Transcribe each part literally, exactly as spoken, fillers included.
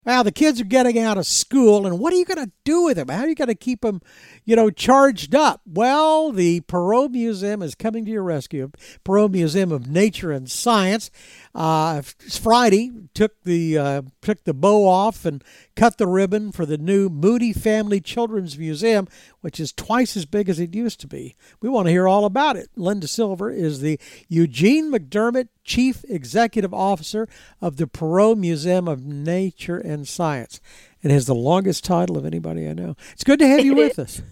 Now, the kids are getting out of school, and what are you going to do with them? How are you going to keep them, you know, charged up? Well, the Perot Museum is coming to your rescue. Perot Museum of Nature and Science. Uh, Friday took the uh, took the bow off and cut the ribbon for the new Moody Family Children's Museum, which is twice as big as it used to be. We want to hear all about it. Linda Silver is the Eugene McDermott Chief Executive Officer of the Perot Museum of Nature and Science. It has the longest title of anybody I know. It's good to have you with us.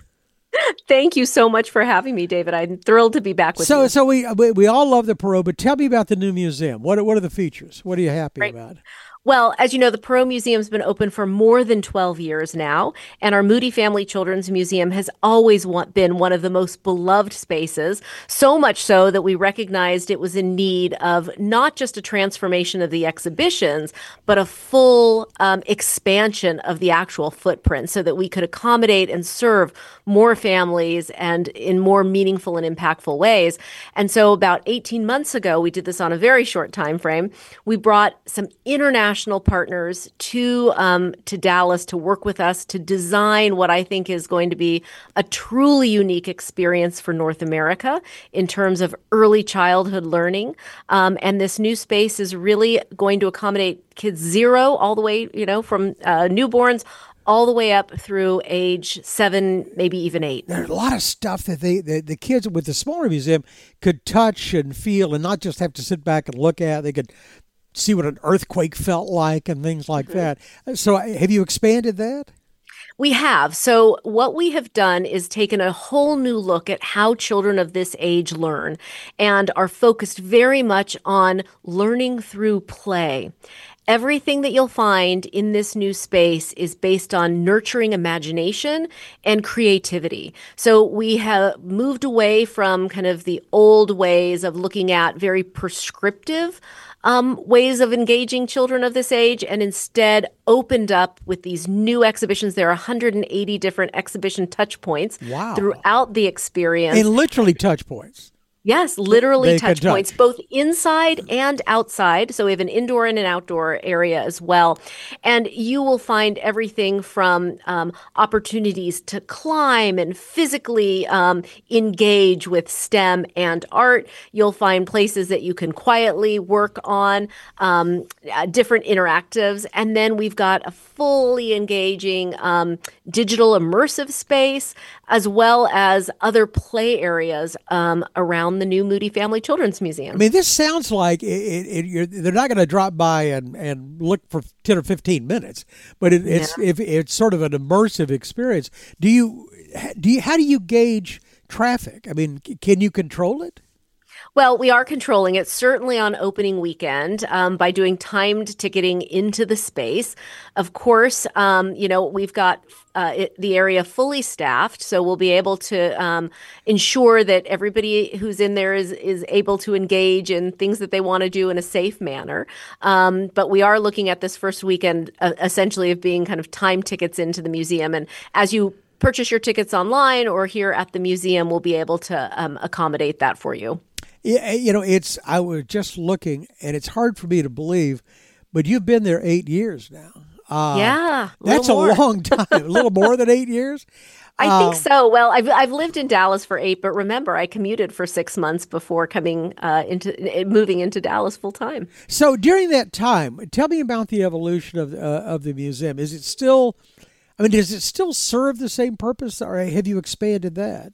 Thank you so much for having me, David. I'm thrilled to be back with so, you. So we, we we all love the Perot, but tell me about the new museum. What are, what are the features? What are you happy Right. about? Well, as you know, the Perot Museum's been open for more than twelve years now, and our Moody Family Children's Museum has always want, been one of the most beloved spaces, so much so that we recognized it was in need of not just a transformation of the exhibitions, but a full um, expansion of the actual footprint so that we could accommodate and serve more families and in more meaningful and impactful ways. And so about eighteen months ago, we did this on a very short time frame. We brought some international partners to um, to Dallas to work with us to design what I think is going to be a truly unique experience for North America in terms of early childhood learning. Um, and this new space is really going to accommodate kids zero all the way, you know, from uh, newborns all the way up through age seven, maybe even eight. There's a lot of stuff that they the, the kids with the smaller museum could touch and feel and not just have to sit back and look at. They could see what an earthquake felt like and things like mm-hmm. that. So have you expanded that? We have. So what we have done is taken a whole new look at how children of this age learn and are focused very much on learning through play. Everything that you'll find in this new space is based on nurturing imagination and creativity. So we have moved away from kind of the old ways of looking at very prescriptive um, ways of engaging children of this age and instead opened up with these new exhibitions. There are one hundred eighty different exhibition touch points wow. throughout the experience. And literally touch points. Yes, literally touch touch. points, both inside and outside. So we have an indoor and an outdoor area as well. And you will find everything from um, opportunities to climb and physically um, engage with STEM and art. You'll find places that you can quietly work on, um, uh, different interactives. And then we've got a fully engaging um, digital immersive space, as well as other play areas um, around the new Moody Family Children's Museum. I mean, this sounds like it, it, you're, they're not going to drop by and, and look for ten or fifteen minutes, but it, it's yeah. if it's sort of an immersive experience. Do you do you how do you gauge traffic? I mean, can you control it? Well, we are controlling it, certainly on opening weekend, um, by doing timed ticketing into the space. Of course, um, you know, we've got uh, it, the area fully staffed, so we'll be able to um, ensure that everybody who's in there is, is able to engage in things that they want to do in a safe manner. Um, but we are looking at this first weekend uh, essentially of being kind of time tickets into the museum. And as you purchase your tickets online or here at the museum, we'll be able to um, accommodate that for you. Yeah, you know, it's, I was just looking, and it's hard for me to believe, but you've been there eight years now. Uh, yeah. A that's more. a long time, a little more than eight years. I uh, think so. Well, I've I've lived in Dallas for eight, but remember, I commuted for six months before coming uh, into moving into Dallas full time. So during that time, tell me about the evolution of uh, of the museum. Is it still, I mean, does it still serve the same purpose, or have you expanded that?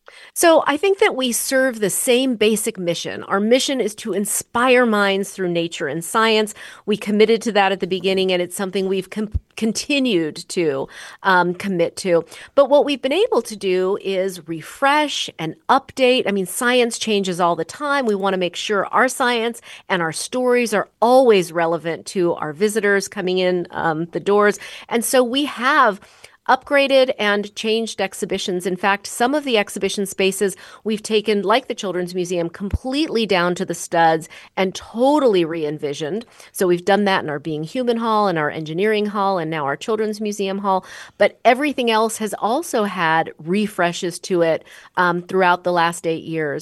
So I think that we serve the same basic mission. Our mission is to inspire minds through nature and science. We committed to that at the beginning, and it's something we've com- continued to um, commit to. But what we've been able to do is refresh and update. I mean, science changes all the time. We want to make sure our science and our stories are always relevant to our visitors coming in um, the doors. And so we have upgraded and changed exhibitions. In fact, some of the exhibition spaces we've taken, like the Children's Museum, completely down to the studs and totally re-envisioned. So we've done that in our Being Human Hall and our Engineering Hall and now our Children's Museum Hall. But everything else has also had refreshes to it um, throughout the last eight years.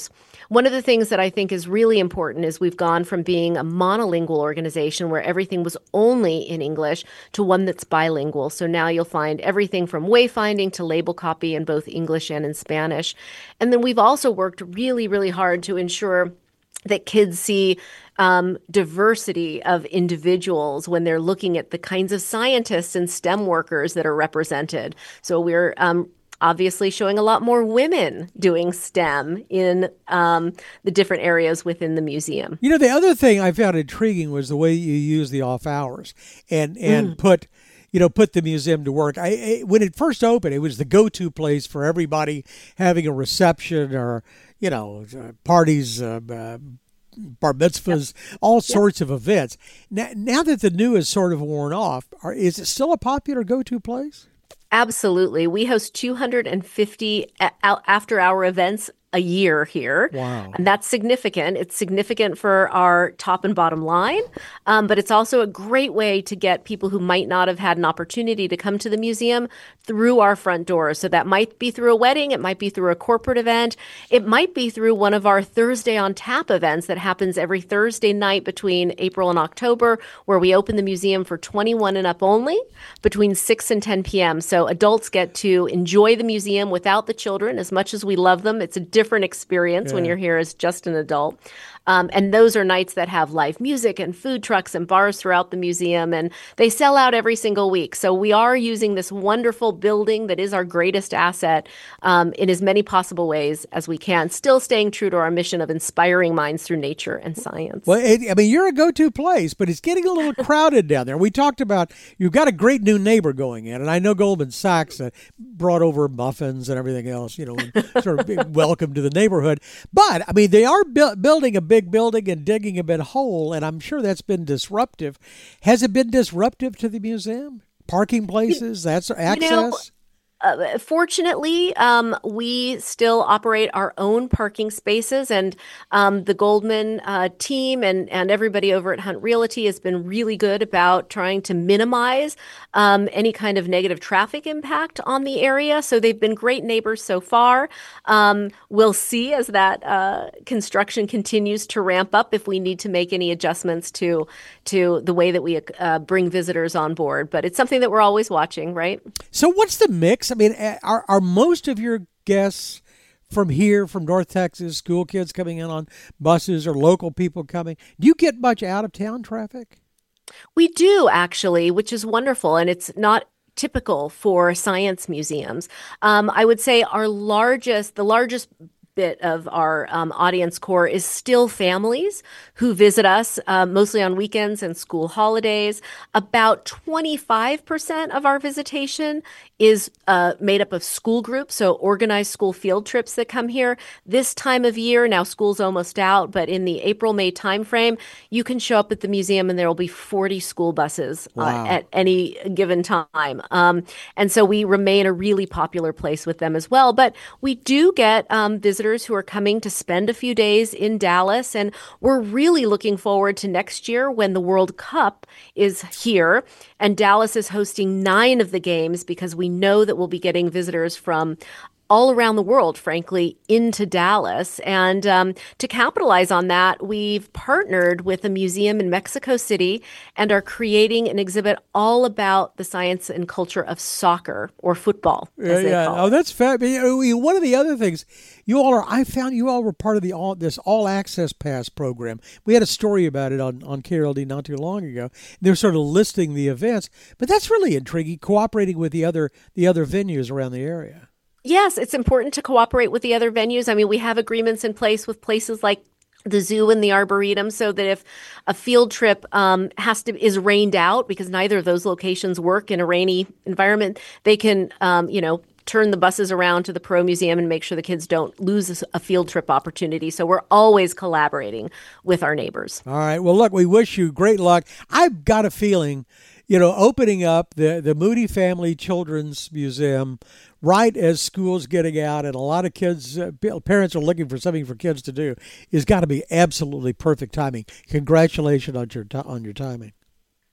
One of the things that I think is really important is we've gone from being a monolingual organization where everything was only in English to one that's bilingual. So now you'll find everything from wayfinding to label copy in both English and in Spanish. And then we've also worked really, really hard to ensure that kids see um, diversity of individuals when they're looking at the kinds of scientists and STEM workers that are represented. So we're um, obviously showing a lot more women doing STEM in um, the different areas within the museum. You know, the other thing I found intriguing was the way you use the off hours and and mm. put, you know, put the museum to work. I, I when it first opened, it was the go-to place for everybody having a reception or, you know, uh, parties, uh, uh, bar mitzvahs, yep. all sorts yep. of events. Now, now that the new is sort of worn off, are, is it still a popular go-to place? Absolutely. We host two hundred fifty after-hour events a year here. Wow. And that's significant. It's significant for our top and bottom line, um, but it's also a great way to get people who might not have had an opportunity to come to the museum through our front doors. So that might be through a wedding, it might be through a corporate event, it might be through one of our Thursday on Tap events that happens every Thursday night between April and October, where we open the museum for twenty-one and up only between six and ten p.m. So adults get to enjoy the museum without the children as much as we love them. It's a different different experience yeah. when you're here as just an adult. Um, and those are nights that have live music and food trucks and bars throughout the museum, and they sell out every single week. So we are using this wonderful building that is our greatest asset um, in as many possible ways as we can, still staying true to our mission of inspiring minds through nature and science. Well, it, I mean, you're a go-to place, but it's getting a little crowded down there. We talked about you've got a great new neighbor going in, and I know Goldman Sachs uh, brought over muffins and everything else, you know, and sort of being welcome to the neighborhood. But, I mean, they are bu- building a big building and digging a bit hole, and I'm sure that's been disruptive. Has it been disruptive to the museum? Parking places, that's access? You know, Uh, fortunately, um, we still operate our own parking spaces, and um, the Goldman uh, team and, and everybody over at Hunt Realty has been really good about trying to minimize um, any kind of negative traffic impact on the area. So they've been great neighbors so far. Um, we'll see as that uh, construction continues to ramp up if we need to make any adjustments to to the way that we uh, bring visitors on board. But it's something that we're always watching, right? So what's the mix? I mean, are are most of your guests from here, from North Texas, school kids coming in on buses or local people coming? Do you get much out-of-town traffic? We do, actually, which is wonderful. And it's not typical for science museums. Um, I would say our largest, the largest bit of our um, audience core is still families who visit us uh, mostly on weekends and school holidays. About twenty-five percent of our visitation is uh, made up of school groups, so organized school field trips that come here. This time of year, now school's almost out, but in the April-May timeframe, you can show up at the museum and there will be forty school buses wow. uh, at any given time. Um, and so we remain a really popular place with them as well. But we do get um, visitors who are coming to spend a few days in Dallas, and we're really looking forward to next year when the World Cup is here, and Dallas is hosting nine of the games because we know that we'll be getting visitors from all around the world, frankly, into Dallas. And um, to capitalize on that, we've partnered with a museum in Mexico City and are creating an exhibit all about the science and culture of soccer or football, as yeah, they yeah. call Oh, it. that's fab. One of the other things, you all are, I found you all were part of the all this All Access Pass program. We had a story about it on, on K R L D not too long ago. They're sort of listing the events, but that's really intriguing, cooperating with the other the other venues around the area. Yes, it's important to cooperate with the other venues. I mean, we have agreements in place with places like the zoo and the Arboretum, so that if a field trip um, has to is rained out, because neither of those locations work in a rainy environment, they can, um, you know, turn the buses around to the Perot Museum and make sure the kids don't lose a field trip opportunity. So we're always collaborating with our neighbors. All right. Well, look, we wish you great luck. I've got a feeling, you know, opening up the, the Moody Family Children's Museum right as school's getting out and a lot of kids, uh, parents are looking for something for kids to do, is got to be absolutely perfect timing. Congratulations on your on your timing.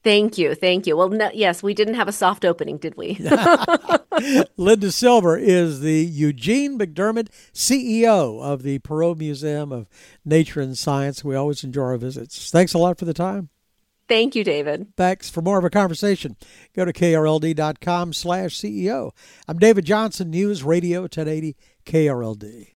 Thank you. Thank you. Well, no, yes, we didn't have a soft opening, did we? Linda Silver is the Eugene McDermott C E O of the Perot Museum of Nature and Science. We always enjoy our visits. Thanks a lot for the time. Thank you, David. Thanks. For more of a conversation, go to K R L D dot com slash C E O. I'm David Johnson, News Radio ten eighty K R L D.